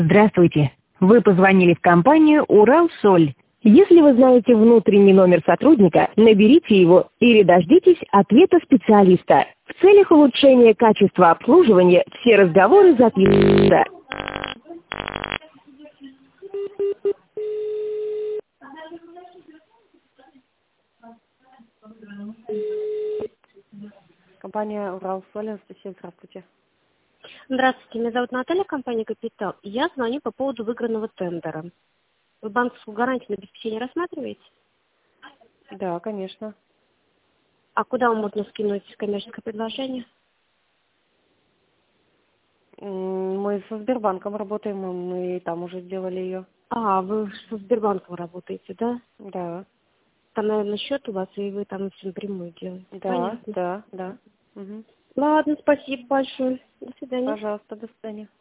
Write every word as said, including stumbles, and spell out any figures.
Здравствуйте. Вы позвонили в компанию «Уралсоль». Если вы знаете внутренний номер сотрудника, наберите его или дождитесь ответа специалиста. В целях улучшения качества обслуживания все разговоры записываются. Компания «Уралсоль», Анастасия, здравствуйте. Здравствуйте, меня зовут Наталья, компания «Капитал». Я звоню по поводу выигранного тендера. Вы банковскую гарантию на обеспечение рассматриваете? Да, конечно. А куда вам можно скинуть коммерческое предложение? М, Мы со Сбербанком работаем, и мы там уже сделали ее. А, вы со Сбербанком работаете, да? Да, Там, наверное, счет у вас, и вы там все напрямую делаете. да, Понятно. да, да. Мгм. Ладно, спасибо большое. До свидания. Пожалуйста, до свидания.